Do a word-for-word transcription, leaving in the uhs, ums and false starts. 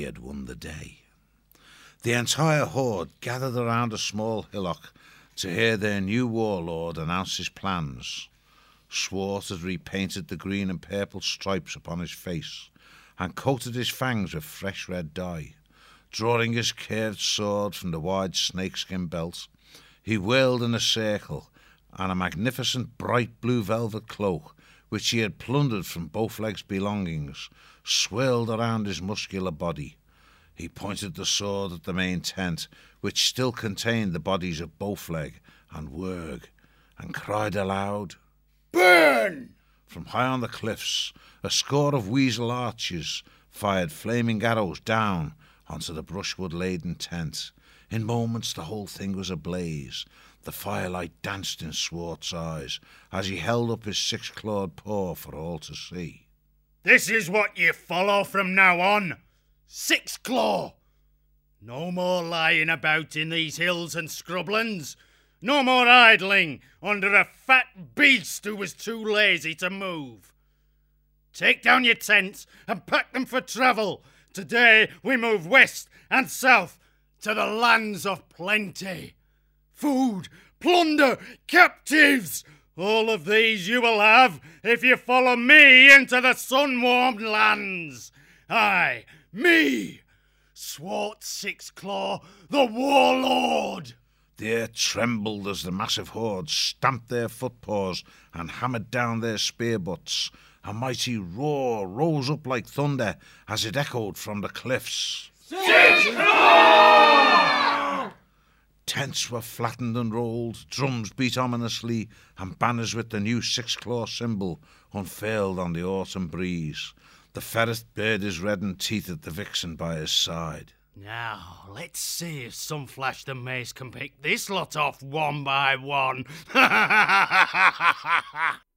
he had won the day. The entire horde gathered around a small hillock to hear their new warlord announce his plans. Swart had repainted the green and purple stripes upon his face and coated his fangs with fresh red dye. Drawing his curved sword from the wide snakeskin belt, he whirled in a circle, and a magnificent bright blue velvet cloak, which he had plundered from Bowfleg's belongings, swirled around his muscular body. He pointed the sword at the main tent, which still contained the bodies of Bowfleg and Werg, and cried aloud, "Burn!" From high on the cliffs, a score of weasel archers fired flaming arrows down onto the brushwood-laden tent. In moments the whole thing was ablaze. The firelight danced in Swart's eyes as he held up his six-clawed paw for all to see. "This is what you follow from now on. Six Claw. No more lying about in these hills and scrublands. No more idling under a fat beast who was too lazy to move. Take down your tents and pack them for travel. Today we move west and south to the lands of plenty. Food, plunder, captives, all of these you will have if you follow me into the sun-warmed lands. Aye, me, Swart Sixclaw, the Warlord." The earth trembled as the massive horde stamped their footpaws and hammered down their spear butts. A mighty roar rose up like thunder as it echoed from the cliffs. Sixclaw! Tents were flattened and rolled, drums beat ominously, and banners with the new six-claw symbol unfurled on the autumn breeze. The ferret bared his reddened teeth at the vixen by his side. "Now, let's see if Sunflash the Mace can pick this lot off one by one."